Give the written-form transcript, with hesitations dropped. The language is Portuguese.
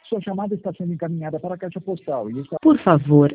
Sua chamada está sendo encaminhada para a caixa postal e está... Por favor,